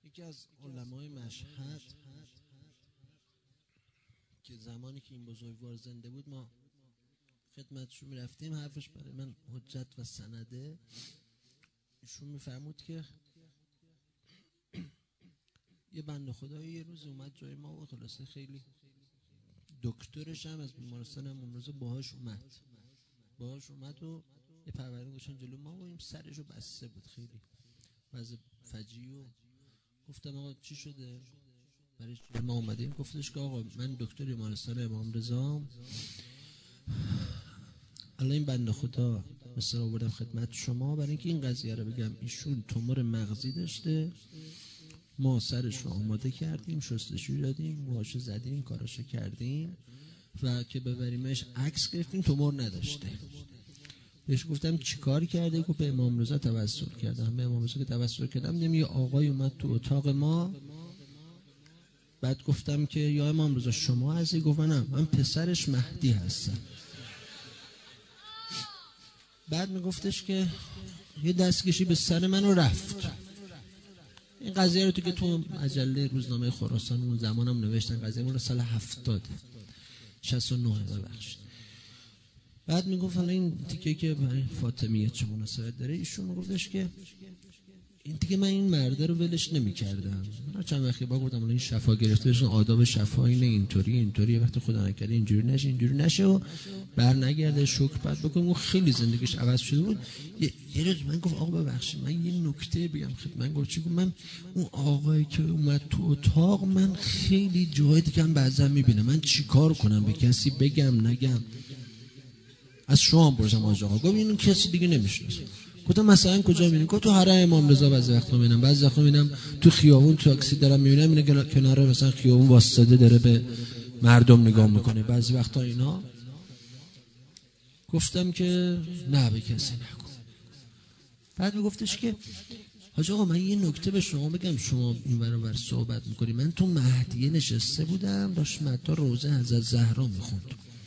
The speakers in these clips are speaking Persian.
یکی از علمای مشهد که زمانی که این بزرگوار زنده بود ما خدمتشون میرفتیم، حرفش برای من حجت و سنده. ایشون میفرمود که یه بنده خدایی یه روز اومد جای ما و خلاصه خیلی دکترش هم از بیمارستان هم اون روز باهاش اومد و یه پرورده گوشن جلو ما و این سرشو بسته بود، خیلی وضع فجیع. و گفتم آقا چی شده؟ برای چی ما اومدیم؟ گفتش که آقا من دکتر بیمارستان امام رضا، الان این بنده خدا مثلا آوردم خدمت شما برای اینکه این قضیه رو بگم. ایشون تومور مغزی داشته، ما سرش رو آماده کردیم، شستشوی دادیم، موهاشو زدیم، کاراشو کردیم و که ببریمش عکس گرفتیم، تومور نداشته. بهش گفتم چی کار کرده؟ گفت به امام رضا توسل کردم. به امام رضا که توسل کردم دیدم یه آقای اومد تو اتاق ما. بعد گفتم که یا امام رضا شما هستی؟ گفت من پسرش مهدی هستم. بعد میگفتش که یه دستکشی به سر منو رفت. این قضیه رو تو مجله روزنامه خراسان اون زمانم نوشتن، قضیه مال سال 69 ببخشید. بعد میگفت حالا این تیکه که برای فاطمیه چه مناسبت داره، ایشون میگفتش که این دیگه من این مرده رو ولش نمی‌کردم. من چند وقتی با گفتم این شفا گرفته بشن، آداب شفا اینه، اینطوری وقتی خدا نکرده اینجوری نشه و برنگرده، شکر بعد بکنم. اون خیلی زندگیش عوض شده بود. یه روز من گفت آقا ببخشید من یه نکته بگم خدمت. گفت چی؟ گفت من اون آقایی که اومد تو اتاق من خیلی جای دیگه هم بعضا میبینم، من چیکار کنم؟ به کسی بگم نگم؟ از شما پرسیدم آقا. گفت اینو کسی دیگه نمیشناسه. گفتم مثلا کجا میبینی؟ گفت تو حرم امام رضا بعضی وقتا میبینم، بعضی وقتا میبینم تو خیابون تو تاکسی دارم میبینم اینه کنار مثلا خیابون واسطه داره به مردم نگاه میکنه بعضی وقتا اینا. گفتم که نه به کسی نگو. بعد میگفتش که حاج آقا من یه نکته به شما بگم، شما این برابر صحبت میکنی، من تو مهدیه نشسته بودم داشت مدار روزه حضرت زهرا میخوند.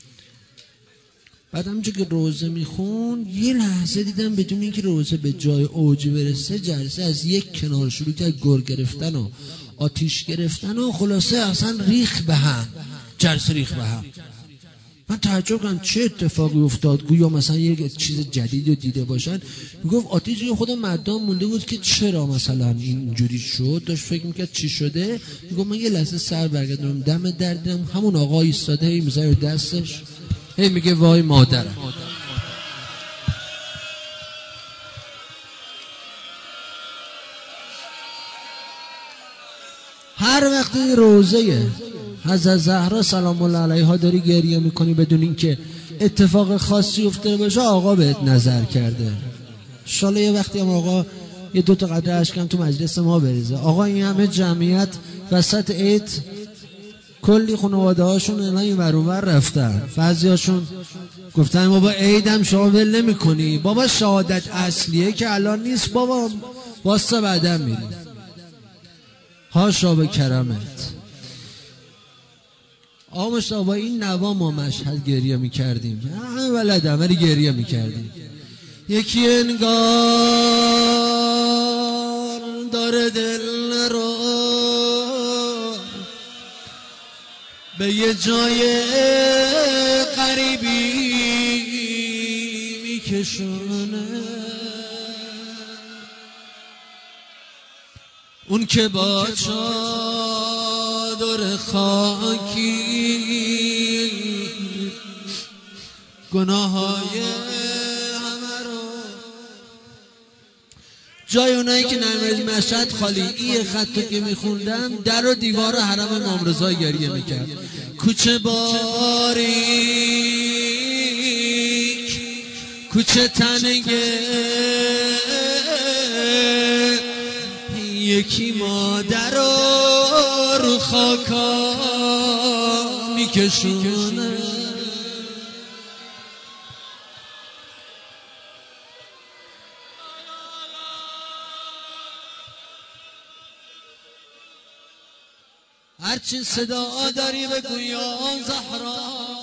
بعد همونجا که روزه میخون یه لحظه دیدم بدون اینکه روزه به جای اوج برسه جلسه از یک کنار شروع کرد گر گرفتن و آتیش گرفتن و خلاصه اصلا ریخ به هم، جلسه ریخ به هم. من تعجب کردم چه اتفاقی افتاد، گویا مثلا یک چیز جدید رو دیده باشن. میگفت آتیش خود مردم مونده بود که چرا مثلا اینجوری شد، داشت فکر میکرد چی شده. میگفت من یه لحظه سر برگردونم دم دردم، همون آقا ایستاده هی میذاره دستش هی میگه وای مادرم. هر وقتی روزه حضرت زهرا سلام الله علیها داری گریه میکنی بدون اینکه اتفاق خاصی افتاده باشه آقا بهت نظر کرده. ان شاءالله یه وقتی هم آقا یه دوتا قطره اشکم تو مجلس ما بریزه. آقا این همه جمعیت وسط عید کلی خانواده هاشون این ور اون ور رفتن، بعضی هاشون گفتن بابا عیدم شما ول نمی کنی، بابا شهادت اصلیه که الان نیست، بابا واسه بعدم میری. هاشا به کرمت. آقا مشتاق با این نوا ما مشهد گریه میکردیم، همه ولدم ولی گریه میکردیم. یکی انگار داره دل رو به یه جای غریبی میکشونه، اون که با چادر خاکی گناههای همه رو جای اونایی که نمیدی مشهد خالی. این خطو که میخوندم در و دیوار حرم امام رضا گریه میکرد. کوچه باریک کوچه تنگه یکی مادر رو خاکا میکشونه. هرچی صدا داری بگو یا زهرا،